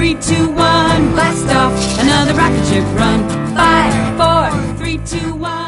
3, 2, 1, blast off, another rocket ship run. 5, 4, 3, 2, 1.